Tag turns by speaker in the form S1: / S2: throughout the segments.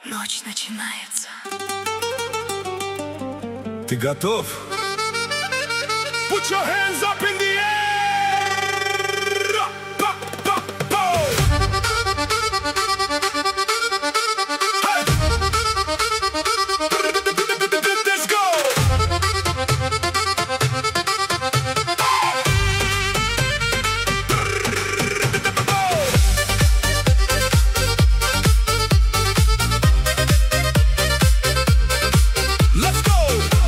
S1: Ночь начинается.
S2: Ты готов? Put your hands up in the air! Pa, pa, pa. Hey! Let's go! Let's go!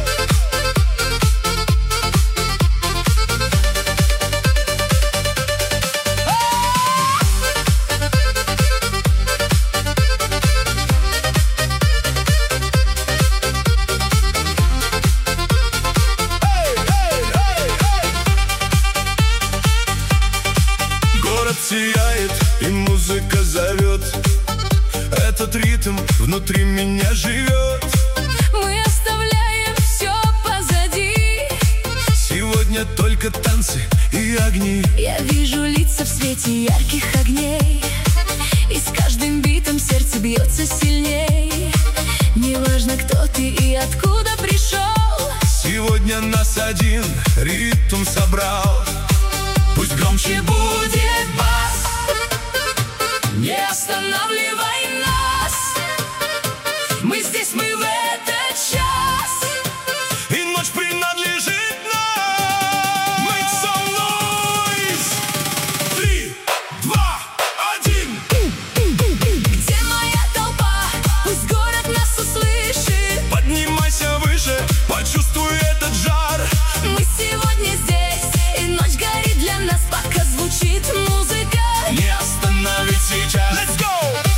S2: Город сияет и музыка зовет. Этот ритм внутри меня живет.
S1: Мы оставляем все позади.
S2: Сегодня только танцы и огни.
S1: Я вижу лица в свете ярких огней, и с каждым битом сердце бьется сильней. Неважно, кто ты и откуда пришел,
S2: Сегодня нас один ритм собрал. Пусть громче будет бас,
S1: не останавливай нас. Мы здесь, мы в этот час.
S2: и ночь принадлежит нам. Make some noise. 3, 2, 1.
S1: Где моя толпа? Пусть город нас услышит.
S2: Поднимайся выше, почувствуй этот жар.
S1: Мы сегодня здесь, и ночь горит для нас, пока звучит музыка.
S2: Не остановить сейчас. Let's go!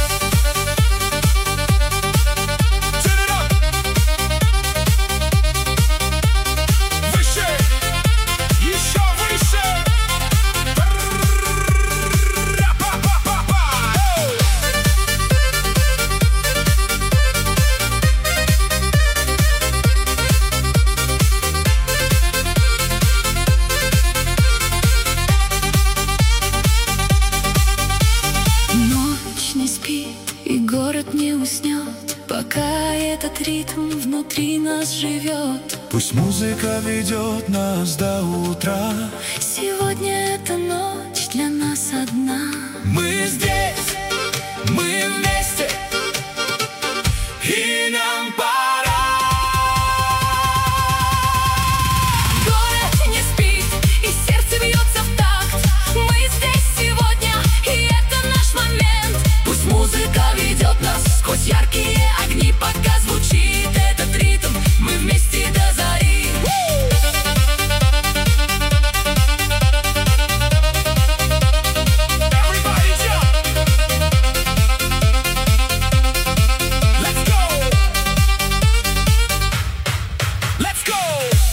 S2: Turn it up. Выше, еще выше. Ра-па-па-па-па.
S1: Ночь не спит, и город не уснет, пока этот ритм внутри нас живет.
S2: Пусть музыка ведет нас до утра.
S1: Сегодня эта ночь для нас одна.
S2: Мы здесь, мы вместе, и нам пора.
S1: Город не спит, и сердце бьется в такт. Мы здесь сегодня, и это наш момент. Пусть музыка ведет нас сквозь яркие огни, пока звучит этот ритм. Мы вместе до зари.
S2: Everybody jump. Let's go. Let's go.